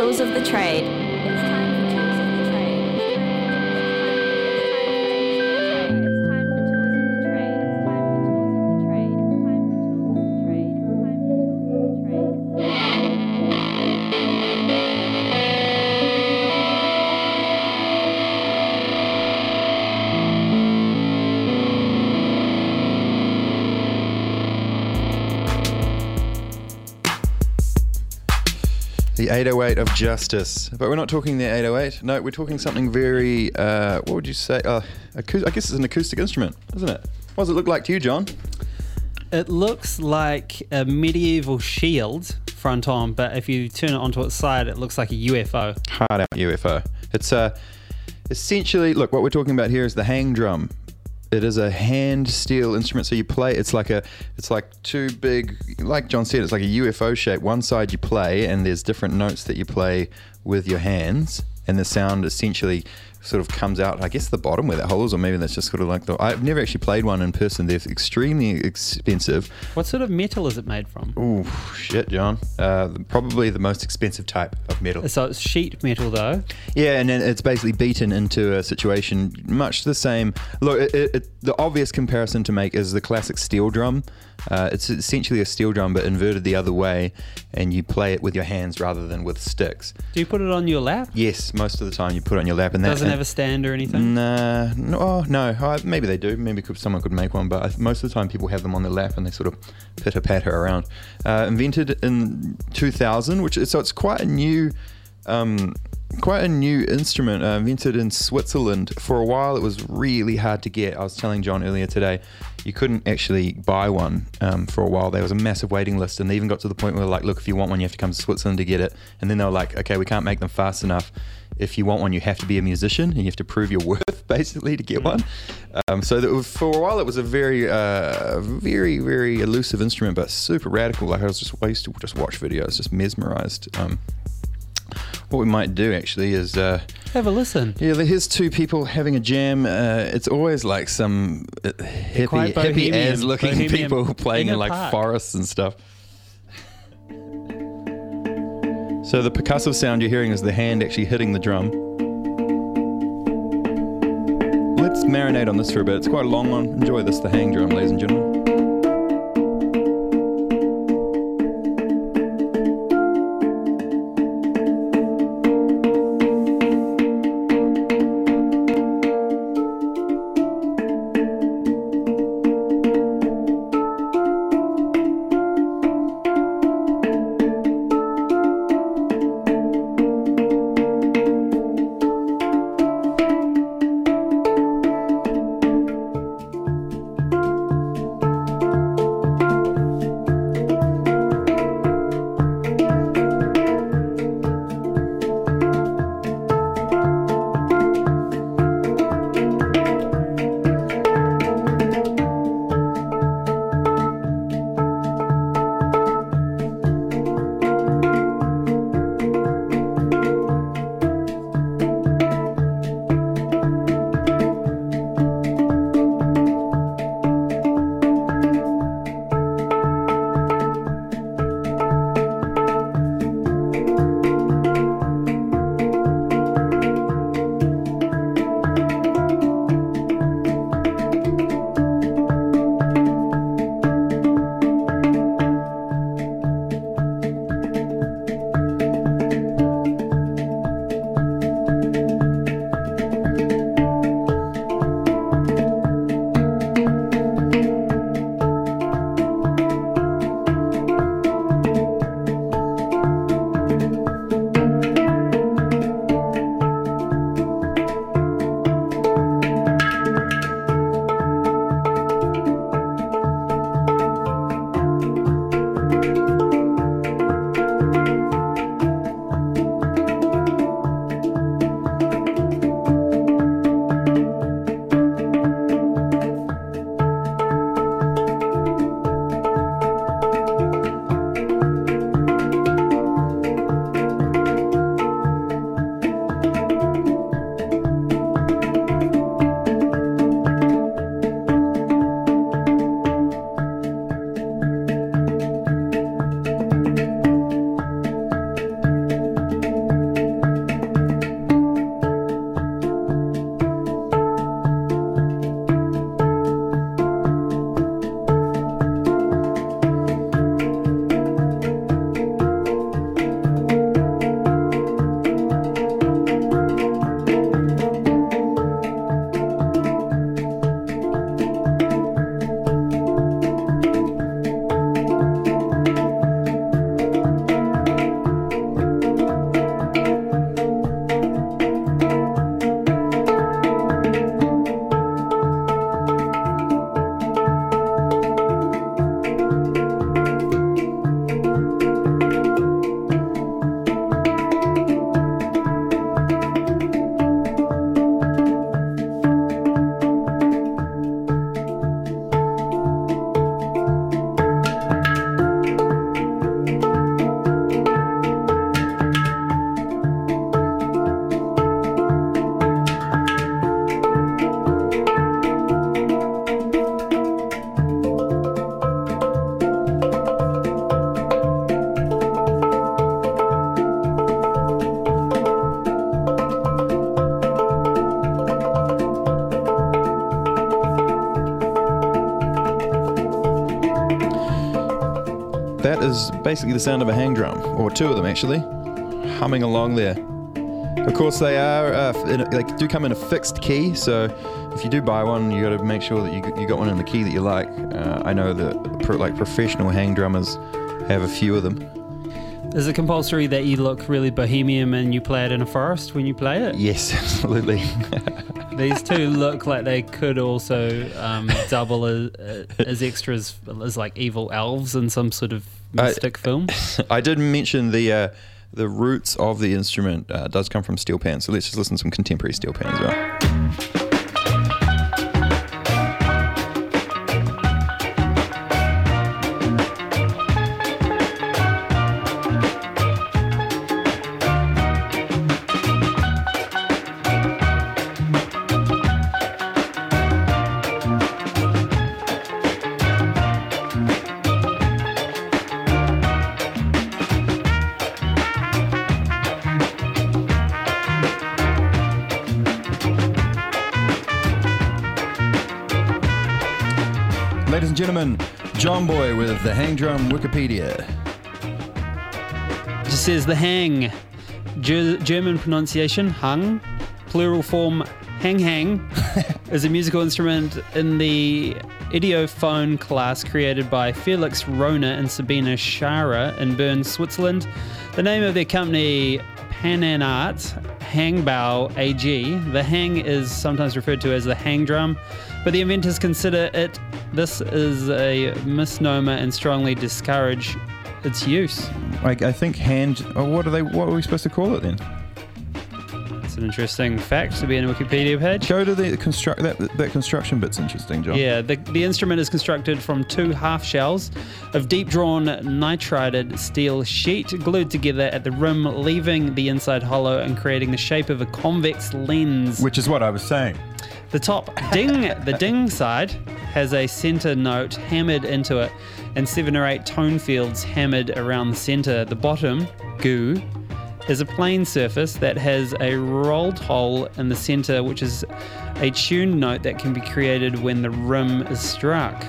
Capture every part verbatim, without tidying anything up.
Tools of the Trade. It's time for Tools of the Trade. It's time for Tools of the Trade. It's time for Tools of the Trade. It's time for Tools of the Trade. It's time for Tools of the Trade. The eight oh eight of Justice. But we're not talking the eight oh eight. No, we're talking something very, uh, what would you say? Uh, acou- I guess it's an acoustic instrument, isn't it? What does it look like to you, John? It looks like a medieval shield front on, but if you turn it onto its side, it looks like a U F O. Hard out U F O. It's uh, essentially, look, what we're talking about here is the hang drum. It is a hand steel instrument, so you play. It's like a, it's like two big, like John said, it's like a U F O shape. One side you play, and there's different notes that you play with your hands, and the sound essentially sort of comes out, I guess, the bottom where that hole is, or maybe that's just sort of like the. I've never actually played one in person. They're extremely expensive. What sort of metal is it made from? Ooh, shit, John. Uh, probably the most expensive type of metal. So it's sheet metal, though. Yeah, and then it's basically beaten into a situation much the same. Look, it, it, it, the obvious comparison to make is the classic steel drum. Uh, it's essentially a steel drum, but inverted the other way, and you play it with your hands rather than with sticks. Do you put it on your lap? Yes, most of the time you put it on your lap. And that doesn't and, have a stand or anything? Nah, no, oh, no. Oh, maybe they do. Maybe could, someone could make one, but I, most of the time people have them on their lap and they sort of pitter-patter around. Uh, invented in two thousand, which is, so it's quite a new... Um, quite a new instrument, uh, invented in Switzerland. For a while it was really hard to get. I was telling John earlier today, you couldn't actually buy one um, for a while. There was a massive waiting list, and they even got to the point where like, look, if you want one you have to come to Switzerland to get it. And then they were like, okay, we can't make them fast enough. If you want one you have to be a musician and you have to prove your worth basically to get one. Um, so that was, for a while it was a very uh, very very elusive instrument, but super radical. Like I was just I used to just watch videos, just mesmerized. Um, What we might do actually is uh, have a listen. Yeah, here's two people having a jam. Uh, it's always like some uh, hippie, hippie as looking bohemian people playing in, in like park. forests and stuff. So the percussive sound you're hearing is the hand actually hitting the drum. Let's marinate on this for a bit. It's quite a long one. Enjoy this, the hang drum, ladies and gentlemen. is basically the sound of a hang drum, or two of them actually, humming along there. Of course, they are uh, in a, they do come in a fixed key, so if you do buy one, you got to make sure that you you got one in the key that you like. Uh, I know that pro, like professional hang drummers have a few of them. Is it compulsory that you look really bohemian and you play it in a forest when you play it? Yes, absolutely. These two look like they could also um, double as, as extras as like evil elves in some sort of mystic I, film. I did mention the uh, the roots of the instrument uh, does come from steel pan, so let's just listen to some contemporary steel pan as well. Ladies and gentlemen, John Boy with the Hang Drum Wikipedia. Just says the hang, Ger- German pronunciation hang, plural form hang hang, is a musical instrument in the idiophone class created by Felix Rona and Sabina Schara in Bern, Switzerland. The name of their company, Pananart Hangbau A G. The hang is sometimes referred to as the hang drum, but the inventors consider it this is a misnomer and strongly discourage its use. Like I think hand. Oh, what are they? What are we supposed to call it then? It's an interesting fact to be in a Wikipedia page. Go to the construct. That that construction bit's interesting, John. Yeah, the, the instrument is constructed from two half shells of deep-drawn nitrided steel sheet glued together at the rim, leaving the inside hollow and creating the shape of a convex lens. Which is what I was saying. The top ding, the ding side, has a center note hammered into it and seven or eight tone fields hammered around the center. The bottom, goo, is a plain surface that has a rolled hole in the center, which is a tuned note that can be created when the rim is struck.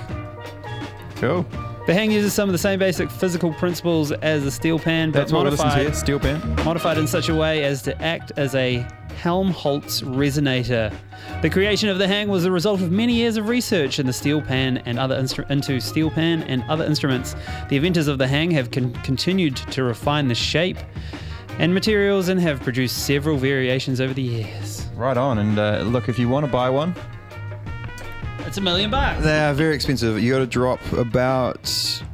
Cool. The hang uses some of the same basic physical principles as the steel pan, but That's what we listen to modified, here. Steel pan. modified in such a way as to act as a Helmholtz resonator. The creation of the hang was the result of many years of research in the steel pan and other instru- into steel pan and other instruments. The inventors of the hang have con- continued to refine the shape and materials and have produced several variations over the years. Right on. And uh, look, if you want to buy one, It's a million bucks. they are very expensive. You got to drop about.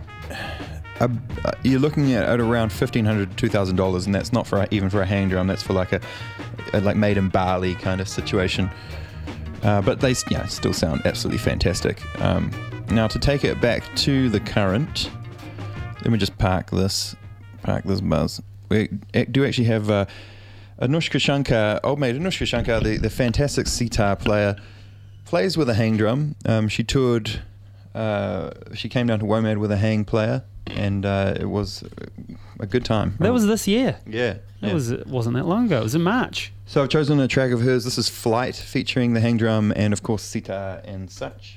Uh, you're looking at, at around fifteen hundred dollars to two thousand dollars, and that's not for a, even for a hang drum. That's for like a, a like made in Bali kind of situation. Uh, but they you know, still sound absolutely fantastic. Um, now to take it back to the current, let me just park this, park this buzz. We do actually have uh, Anushka Shankar, old mate Anushka Shankar, the, the fantastic sitar player, plays with a hang drum. Um, she toured, uh, she came down to WOMAD with a hang player, and uh, it was a good time. That was this year. Yeah. That yeah. was it wasn't that long ago. It was in March. So I've chosen a track of hers. This is Flight, featuring the hang drum and of course sitar and such.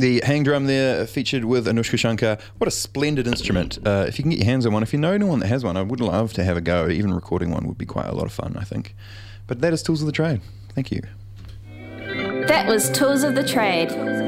The hang drum there featured with Anushka Shankar. What a splendid instrument. Uh, if you can get your hands on one, if you know anyone that has one, I would love to have a go. Even recording one would be quite a lot of fun, I think. But that is Tools of the Trade. Thank you. That was Tools of the Trade.